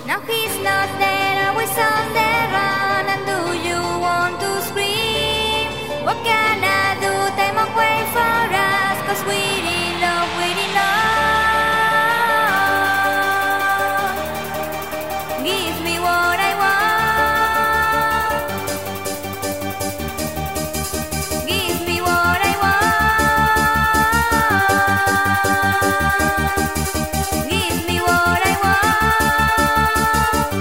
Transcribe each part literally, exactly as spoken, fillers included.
Now he's not there, always on the run. And do you want to scream? What can I do? Time won't wait for us, 'cause we're in love, we're in love. Give me what I want. Give me what I want. Give me what I want.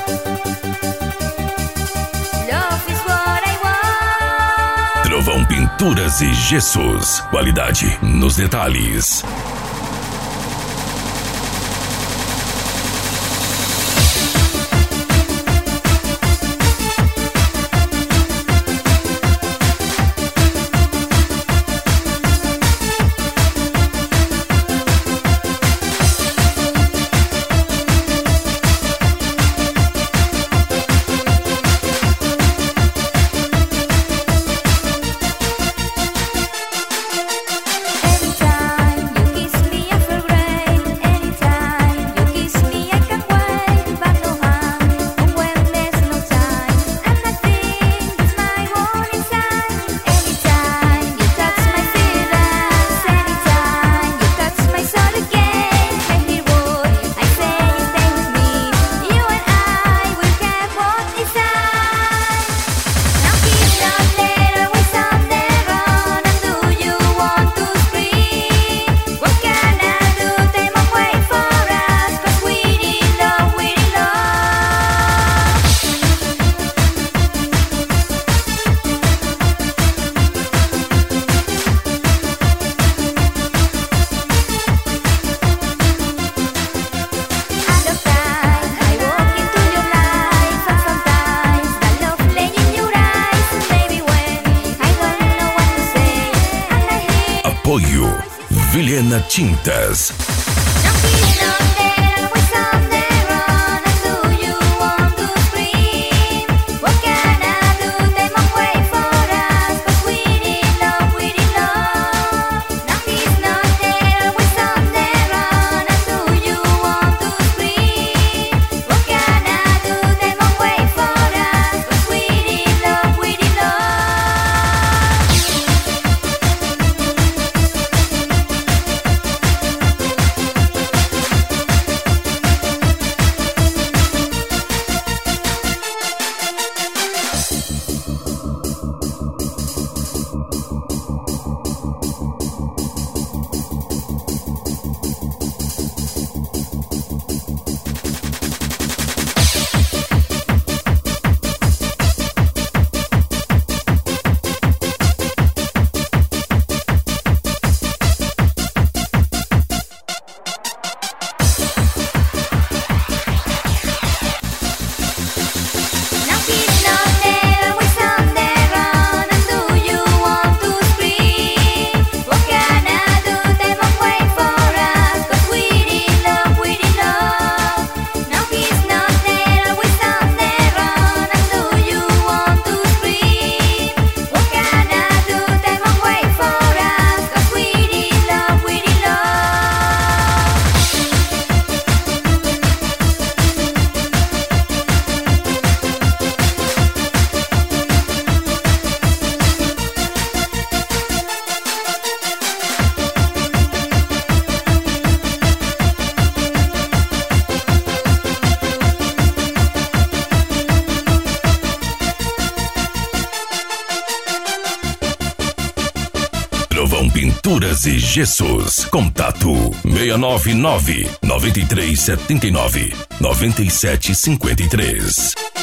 Love is what I want. Trovão Pinturas e Gessos. Qualidade nos detalhes. Anytime you kiss me, I feel great. Anytime you kiss me, I can't wait. But no harm when there's no time. And I think it's my own inside. Anytime you touch my feelings, anytime you touch my soul again, I hear what I say, stay with me. You and I will have what inside. Now he's not there, always on the run. And do you want to scream? What can I do? Time won't wait for us, 'cause we're in love, we're in love. Other times I walk into your life, and sometimes the love lay in your eyes. Maybe when I don't know what to say, and I hear Apoio Vilhena Tintas. now he's not there, always on the run. And do you want to scream? What can I do? Time won't wait for us, 'cause we're in love, we're in love. Now he's not there, always on the run. And do you want to scream? What can I do? Time won't wait for us, 'cause we're in love, we're in love. Now he's not there, always on the run. And do you want to scream? What can I do? Time won't wait for us, 'cause we're in love, we're in love. Now he's not there, always on the run. And do you want to scream? What can I do? Time won't wait for us, 'cause we're in love, we're in love. Trovão Pinturas e Gessos. Contato seis nove nove, nove três sete nove, nove sete cinco três.